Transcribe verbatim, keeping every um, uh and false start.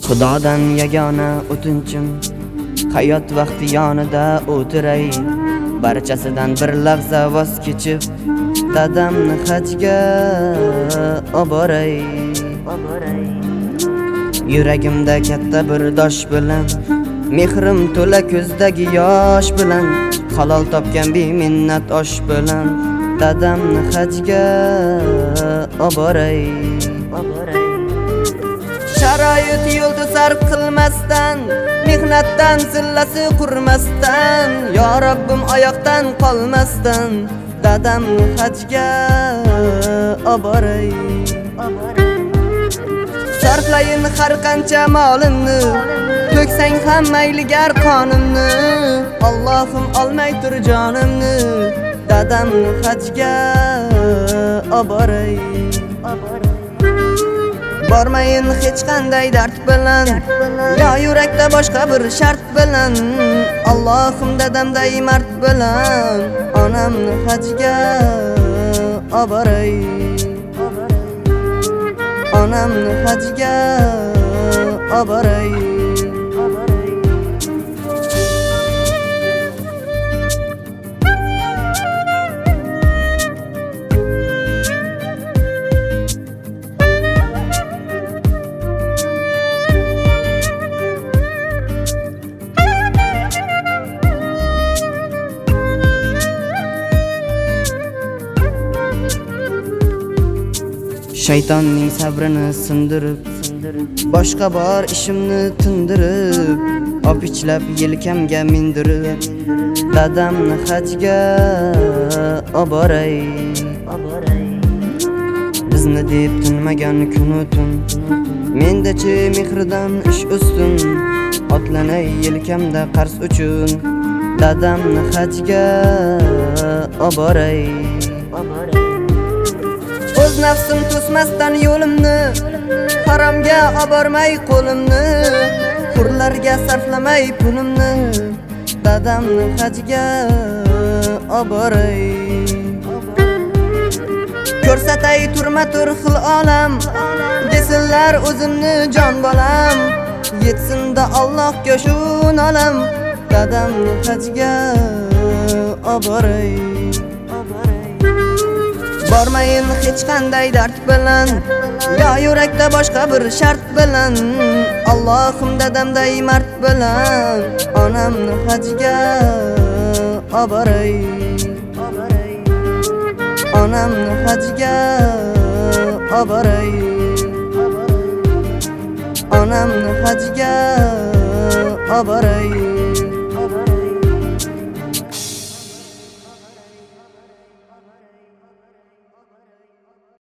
Xudodan yagona o'tinchim hayot vaqti yonida o'tiray, barchasidan bir lahza voz kechib dadamni hajga oboray. Yuragimda katta bir dosh bilan, mehrim to'la ko'zdagi yosh bilan, halol topgan beminnat osh bilan dadamni hajga oboray. Sharoit yo'lda sarf qilmasdan, mehnatdan zillasi qurmasdan, yo Rabbim oyoqdan qolmasdan dadamni hajga oboray. Sarflayin har qancha molimni, to'ksang ham mayligar qonimni, Allohim olmay tur jonimni dadamni hajga oboray. Bormayin hech qanday dard bilan, yo yurakda boshqa bir shart bilan, Allohim dadamday mard bilan onamni hajga oboray. Onamni hajga oboray. Shaytonning sabrini sindirib, boshqa bor ishimni tindirib, opichlab yelkamga mindirib dadamni hajga oboray. Bizni deb tinmagan kunu tun, mendachi mehridan ish ustun, otlanay yelkamda qarz uchun dadamni hajga oboray. O'z nafsim to'smasdan yo'limni, haromga obormay qo'limni, hurlarga sarflamay pulimni dadamni hajga oboray. Ko'rsatay turma-tur xil olam, desinlar o'zimni jon bolam, yetsinda Allohga shu nolam dadamni hajga oboray. Bormayin hech qanday dard bilan, yo yurakda boshqa bir shart bilan, Allohim dadamday mard bilan onamni hajga oboray. Onamni hajga oboray. Onamni hajga oboray.